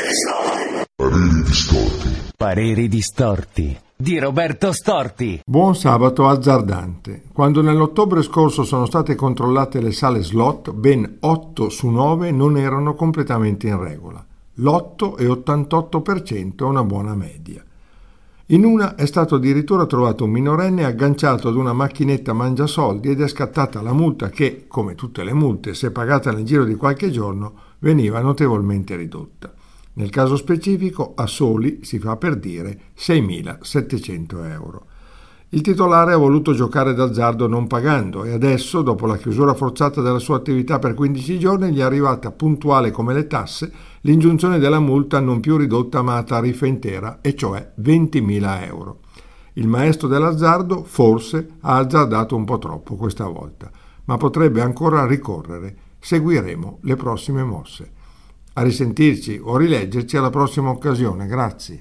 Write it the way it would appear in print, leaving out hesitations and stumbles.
Pareri distorti. Pareri distorti di Roberto Storti. Buon sabato azzardante. Quando nell'ottobre scorso sono state controllate le sale slot, ben 8 su 9 non erano completamente in regola. L'8,88% è una buona media. In una è stato addirittura trovato un minorenne agganciato ad una macchinetta mangiasoldi ed è scattata la multa che, come tutte le multe, se pagata nel giro di qualche giorno, veniva notevolmente ridotta. Nel caso specifico, a soli, si fa per dire, 6.700 euro. Il titolare ha voluto giocare d'azzardo non pagando e adesso, dopo la chiusura forzata della sua attività per 15 giorni, gli è arrivata puntuale come le tasse l'ingiunzione della multa non più ridotta ma a tariffa intera, e cioè 20.000 euro. Il maestro dell'azzardo forse ha azzardato un po' troppo questa volta, ma potrebbe ancora ricorrere. Seguiremo le prossime mosse. A risentirci o rileggerci alla prossima occasione. Grazie.